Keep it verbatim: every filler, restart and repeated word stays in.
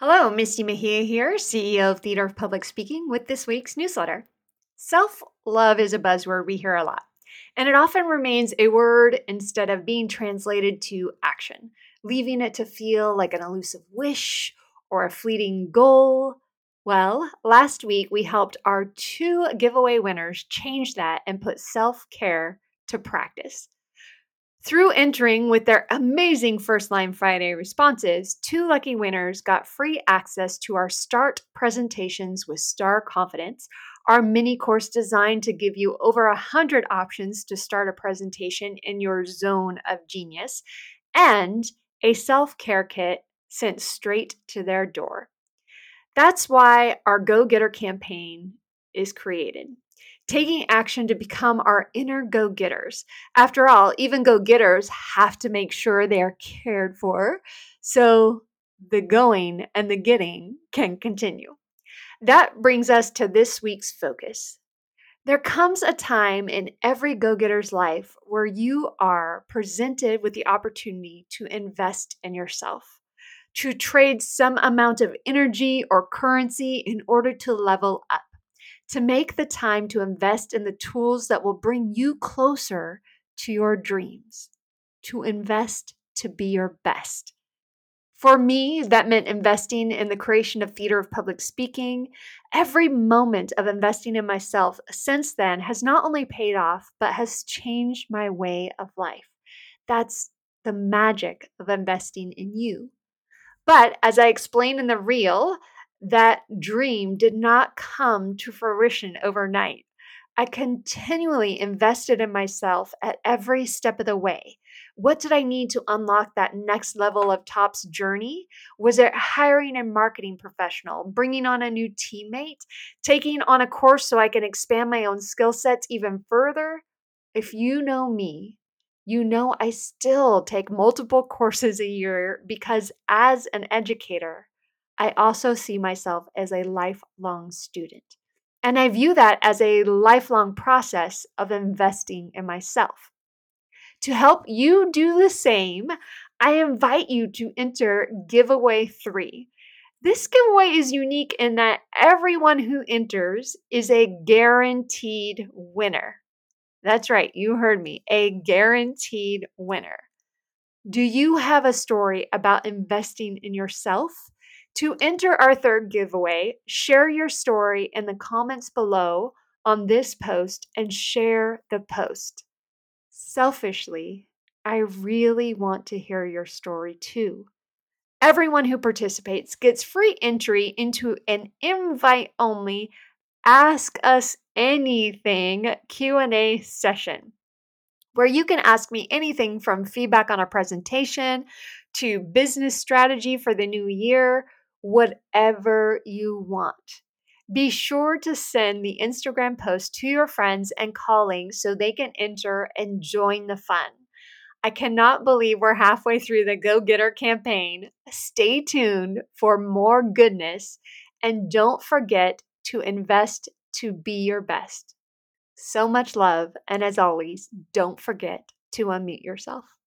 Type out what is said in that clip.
Hello, Misty Mejia here, C E O of Theater of Public Speaking, with this week's newsletter. Self love is a buzzword we hear a lot, and it often remains a word instead of being translated to action, leaving it to feel like an elusive wish or a fleeting goal. Well, last week we helped our two giveaway winners change that and put self care to practice. Through entering with their amazing First Line Friday responses, two lucky winners got free access to our Start Presentations with Star Confidence, our mini course designed to give you over one hundred options to start a presentation in your zone of genius, and a self care kit sent straight to their door. That's why our Go Getter campaign is created, taking action to become our inner go getters. After all, even go getters have to make sure they are cared for so the going and the getting can continue. That brings us to this week's focus. There comes a time in every go getter's life where you are presented with the opportunity to invest in yourself, to trade some amount of energy or currency in order to level up, to make the time to invest in the tools that will bring you closer to your dreams, to invest to be your best. For me, that meant investing in the creation of Theater of Public Speaking. Every moment of investing in myself since then has not only paid off, but has changed my way of life. That's the magic of investing in you. But as I explained in the reel, that dream did not come to fruition overnight. I continually invested in myself at every step of the way. What did I need to unlock that next level of TOPS journey? Was it hiring a marketing professional, bringing on a new teammate, taking on a course so I can expand my own skill sets even further? If you know me, you know I still take multiple courses a year because as an educator, I also see myself as a lifelong student. And I view that as a lifelong process of investing in myself. To help you do the same, I invite you to enter giveaway three. This giveaway is unique in that everyone who enters is a guaranteed winner. That's right, you heard me, a guaranteed winner. Do you have a story about investing in yourself? To enter our third giveaway, share your story in the comments below on this post and share the post. Selfishly, I really want to hear your story too. Everyone who participates gets free entry into an invite-only Ask Us Anything Q and A session, where you can ask me anything from feedback on a presentation to business strategy for the new year, whatever you want. Be sure to send the Instagram post to your friends and colleagues so they can enter and join the fun. I cannot believe we're halfway through the Go Getter campaign. Stay tuned for more goodness, and don't forget to invest to be your best. So much love, and as always, don't forget to unmute yourself.